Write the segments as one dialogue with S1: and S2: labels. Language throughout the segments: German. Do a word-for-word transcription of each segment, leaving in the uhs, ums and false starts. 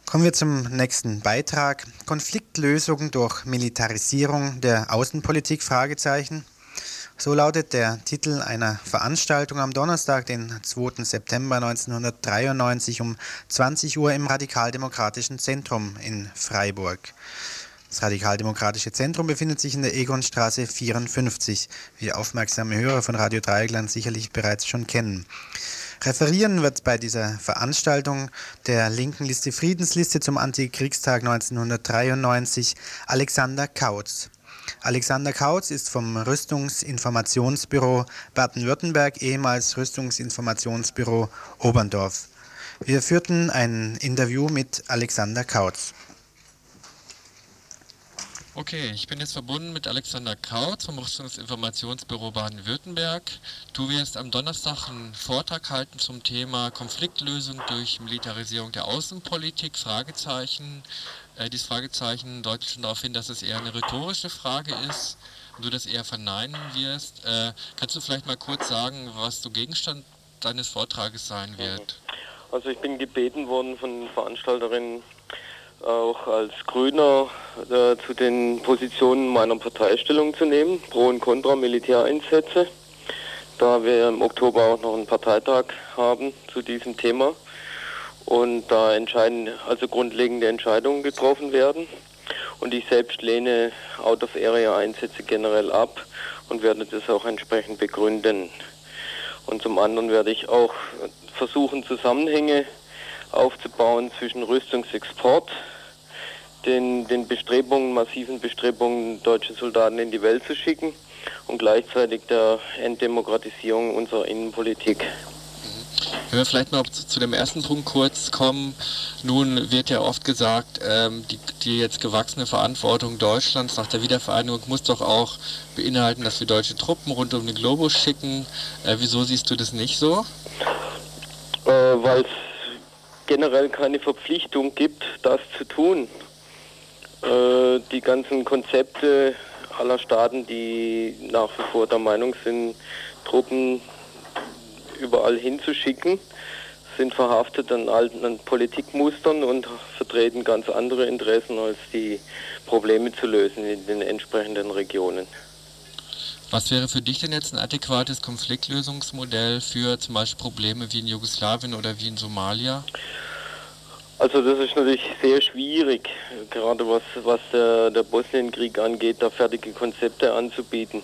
S1: Kommen wir zum nächsten Beitrag. Konfliktlösung durch Militarisierung der Außenpolitik? Fragezeichen. So lautet der Titel einer Veranstaltung am Donnerstag, den zweiten September neunzehnhundertdreiundneunzig um zwanzig Uhr im Radikaldemokratischen Zentrum in Freiburg. Das Radikaldemokratische Zentrum befindet sich in der Egonstraße vierundfünfzig, wie aufmerksame Hörer von Radio Dreieckland sicherlich bereits schon kennen. Referieren wird bei dieser Veranstaltung der linken Liste Friedensliste zum Antikriegstag neunzehnhundertdreiundneunzig Alexander Kautz. Alexander Kautz ist vom Rüstungsinformationsbüro Baden-Württemberg, ehemals Rüstungsinformationsbüro Oberndorf. Wir führten ein Interview mit Alexander Kautz.
S2: Okay, ich bin jetzt verbunden mit Alexander Kautz vom Rüstungsinformationsbüro Baden-Württemberg. Du wirst am Donnerstag einen Vortrag halten zum Thema Konfliktlösung durch Militarisierung der Außenpolitik, Fragezeichen. Äh, dieses Fragezeichen deutet schon darauf hin, dass es eher eine rhetorische Frage ist und du das eher verneinen wirst. Äh, kannst du vielleicht mal kurz sagen, was so Gegenstand deines Vortrages sein wird?
S3: Also ich bin gebeten worden von Veranstalterinnen, auch als Grüner äh, zu den Positionen meiner Partei Stellung zu nehmen, Pro und Contra Militäreinsätze, da wir im Oktober auch noch einen Parteitag haben zu diesem Thema und da entscheiden, also grundlegende Entscheidungen getroffen werden. Und ich selbst lehne Out-of-Area-Einsätze generell ab und werde das auch entsprechend begründen. Und zum anderen werde ich auch versuchen, Zusammenhänge aufzubauen zwischen Rüstungsexport, den, den Bestrebungen, massiven Bestrebungen, deutsche Soldaten in die Welt zu schicken und gleichzeitig der Entdemokratisierung unserer Innenpolitik.
S2: Wenn wir vielleicht noch zu, zu dem ersten Punkt kurz kommen. Nun wird ja oft gesagt, ähm, die, die jetzt gewachsene Verantwortung Deutschlands nach der Wiedervereinigung muss doch auch beinhalten, dass wir deutsche Truppen rund um den Globus schicken. Äh, wieso siehst du das nicht so?
S3: Äh, weil es generell keine Verpflichtung gibt, das zu tun. Äh, die ganzen Konzepte aller Staaten, die nach wie vor der Meinung sind, Truppen überall hinzuschicken, sind verhaftet an alten an Politikmustern und vertreten ganz andere Interessen, als die Probleme zu lösen in den entsprechenden Regionen.
S2: Was wäre für dich denn jetzt ein adäquates Konfliktlösungsmodell für zum Beispiel Probleme wie in Jugoslawien oder wie in Somalia?
S3: Also das ist natürlich sehr schwierig, gerade was, was der, der Bosnienkrieg angeht, da fertige Konzepte anzubieten.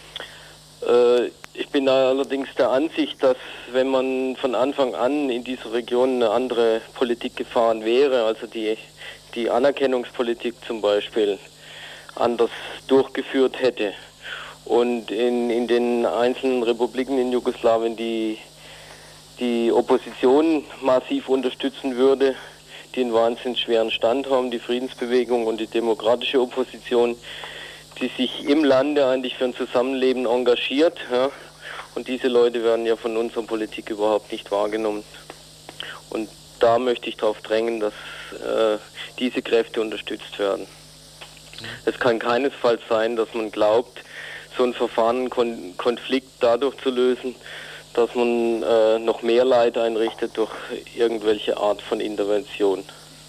S3: Äh, ich bin allerdings der Ansicht, dass wenn man von Anfang an in dieser Region eine andere Politik gefahren wäre, also die, die Anerkennungspolitik zum Beispiel anders durchgeführt hätte, und in, in den einzelnen Republiken in Jugoslawien die, die Opposition massiv unterstützen würde, die einen wahnsinnig schweren Stand haben, die Friedensbewegung und die demokratische Opposition, die sich im Lande eigentlich für ein Zusammenleben engagiert. Ja, und diese Leute werden ja von unserer Politik überhaupt nicht wahrgenommen. Und da möchte ich darauf drängen, dass äh, diese Kräfte unterstützt werden. Es kann keinesfalls sein, dass man glaubt, so ein Verfahren, Kon- Konflikt dadurch zu lösen, dass man äh, noch mehr Leid einrichtet durch irgendwelche Art von Intervention.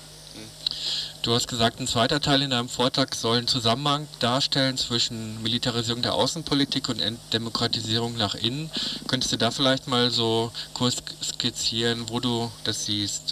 S2: Du hast gesagt, ein zweiter Teil in deinem Vortrag soll einen Zusammenhang darstellen zwischen Militarisierung der Außenpolitik und Entdemokratisierung nach innen. Könntest du da vielleicht mal so kurz skizzieren, wo du das siehst?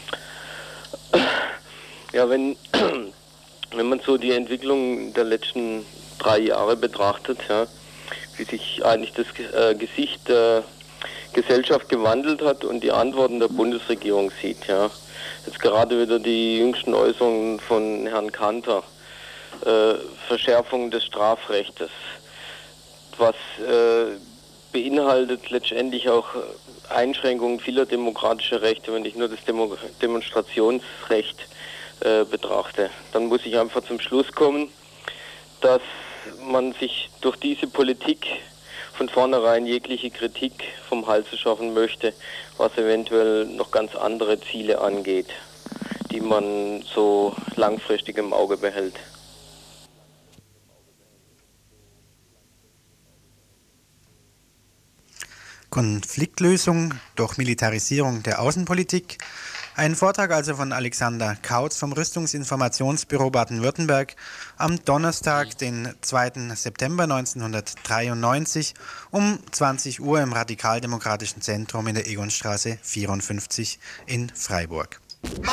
S3: Ja, wenn, wenn man so die Entwicklung der letzten drei Jahre betrachtet, ja, wie sich eigentlich das äh, Gesicht der Gesellschaft gewandelt hat und die Antworten der Bundesregierung sieht, ja. Jetzt gerade wieder die jüngsten Äußerungen von Herrn Kanter, äh, Verschärfung des Strafrechtes, was äh, beinhaltet letztendlich auch Einschränkungen vieler demokratischer Rechte, wenn ich nur das Demo- Demonstrationsrecht äh, betrachte. Dann muss ich einfach zum Schluss kommen, dass man sich durch diese Politik von vornherein jegliche Kritik vom Halse schaffen möchte, was eventuell noch ganz andere Ziele angeht, die man so langfristig im Auge behält.
S1: Konfliktlösung durch Militarisierung der Außenpolitik. Ein Vortrag also von Alexander Kautz vom Rüstungsinformationsbüro Baden-Württemberg am Donnerstag, den zweiten September neunzehnhundertdreiundneunzig um zwanzig Uhr im Radikaldemokratischen Zentrum in der Egonstraße vierundfünfzig in Freiburg.